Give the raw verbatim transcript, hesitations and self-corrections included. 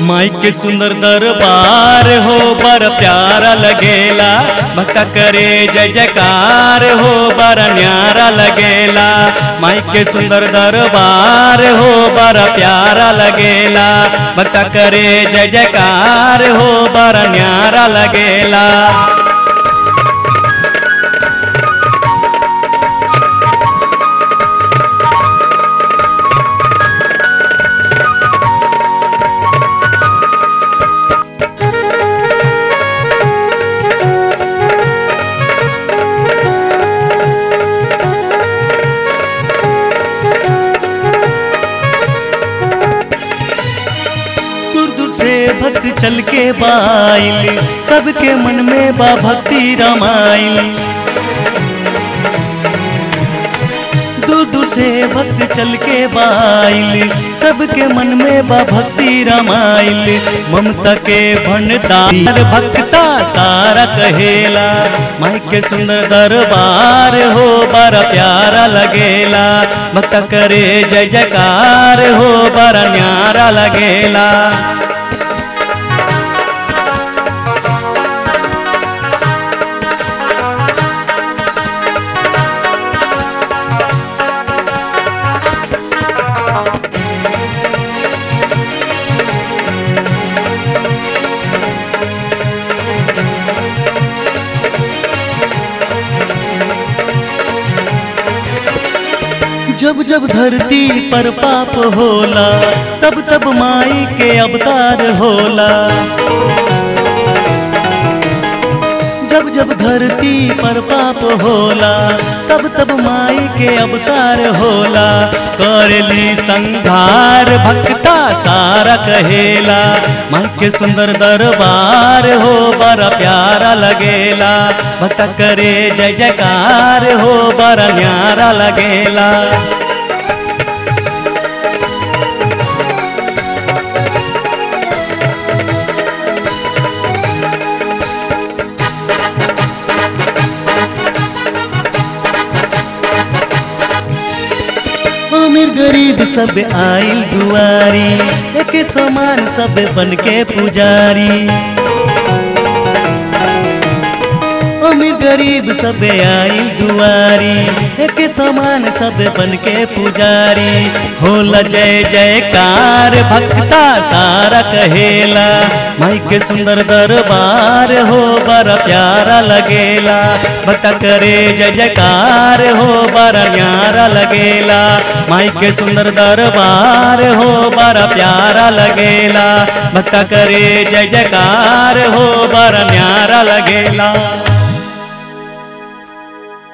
माई के सुंदर दरबार हो बड़ा प्यारा लगेला, भक्ता करे जय जयकार हो बड़ा न्यारा लगेला। माई के सुंदर दरबार हो बड़ा प्यारा लगेला, भक्ता करे जय जयकार हो बड़ा न्यारा लगेला। भक्त चल के बाइल सबके मन में बा भक्ति रमाइल, दूर दूर से भक्त चल के बाइल सबके मन में बा भक्ति रमाइल। ममता के भंडार भक्ता सारा कहेला, माई के सुंदर दरबार हो बड़ा प्यारा लगेला, भक्ता करे जय जयकार हो बड़ा न्यारा लगेला। जब जब धरती पर पाप होला तब तब माई के अवतार होला, जब जब धरती पर पाप होला तब तब माई के अवतार होला। करली संघार भक्ता सारा कहेला, माई के सुंदर दरबार हो बड़ा प्यारा लगेला, भक्ता करे जय जयकार हो बड़ा न्यारा लगेला। अमीर गरीब सब आइल दुआरी, एक समान सब बन के पुजारी। अमीर गरीब सब आइल दुआरी, एक समान सब बन के पुजारी। होला जय जयकार भक्ता सारा कहेला, माई के सुंदर दरबार हो बड़ा प्यारा लगेला, भक्ता करे जय जयकार हो बड़ा न्यारा लगेला। माई के सुंदर दरबार हो बड़ा प्यारा लगेला, भक्ता करे जय जयकार हो बड़ा न्यारा लगेला।